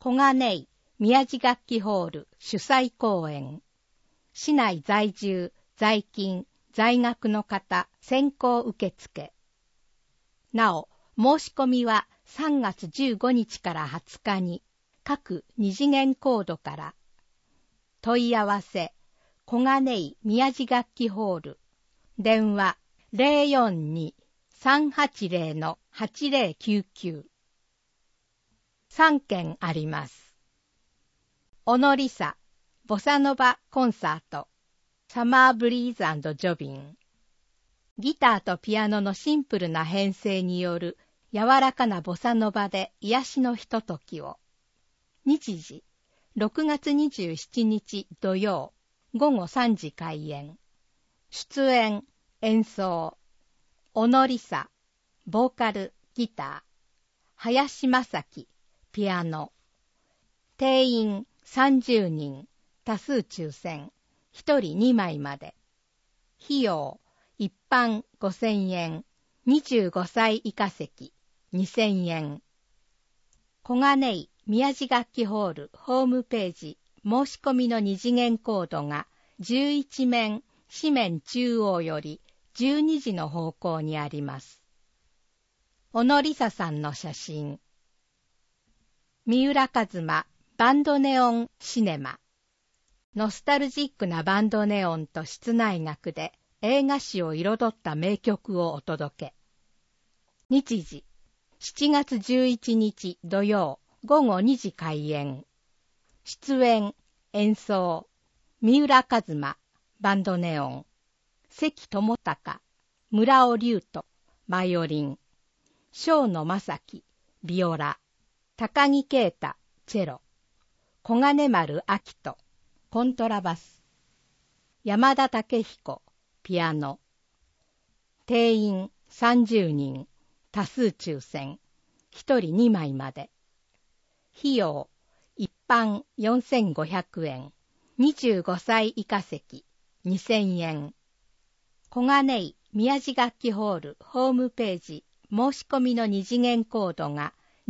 小金井宮地楽器ホール主催公演。市内在住、在勤、在学の方先行受付。なお、申し込みは3月15日から20日に各二次元コードから。問い合わせ、小金井宮地楽器ホール。電話 042-380-8099。3件あります。オノリサ、ボサノバコンサート、サマーブリーズ&ジョビン。ギターとピアノのシンプルな編成による柔らかなボサノバで癒しのひとときを。日時、6月27日土曜、午後3時開演。出演、演奏、オノリサ、ボーカル、ギター、林正樹、ピアノ。定員30人、多数抽選、1人2枚まで。費用、一般5000円、25歳以下席、2000円。小金井宮地楽器ホールホームページ、申し込みの二次元コードが11面、四面中央より12時の方向にあります。小野梨沙さんの写真。三浦一馬バンドネオンシネマ。ノスタルジックなバンドネオンと室内楽で映画史を彩った名曲をお届け。日時、7月11日土曜午後2時開演。出演、演奏、三浦一馬、バンドネオン、関智隆、村尾龍斗、バイオリン、正野正樹、ビオラ、高木啓太、チェロ、小金丸明人、コントラバス、山田武彦、ピアノ。定員30人、多数抽選、1人2枚まで。費用、一般4500円、25歳以下席、2000円。小金井宮地楽器ホールホームページ、申し込みの二次元コードが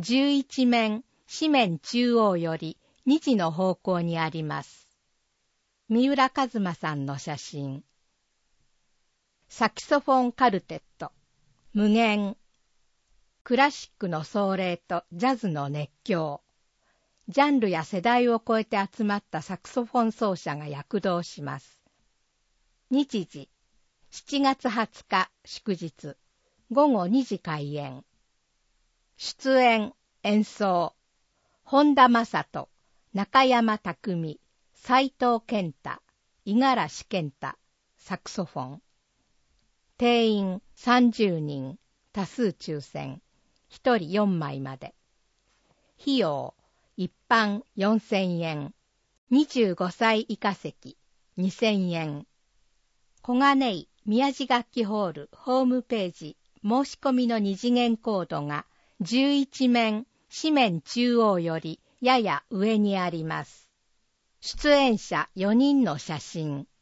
11面、四面中央より2時の方向にあります。三浦一馬さんの写真。サキソフォンカルテット、無限。クラシックの壮麗とジャズの熱狂。ジャンルや世代を超えて集まったサクソフォン奏者が躍動します。日時、7月20日祝日、午後2時開演。出演、演奏、本田正人、中山匠、斉藤健太、五十嵐健太、サクソフォン。定員30人、多数抽選、1人4枚まで。費用、一般4000円、25歳以下席、2000円。小金井宮地楽器ホールホームページ、申し込みの二次元コードが11面、四面中央よりやや上にあります。出演者4人の写真。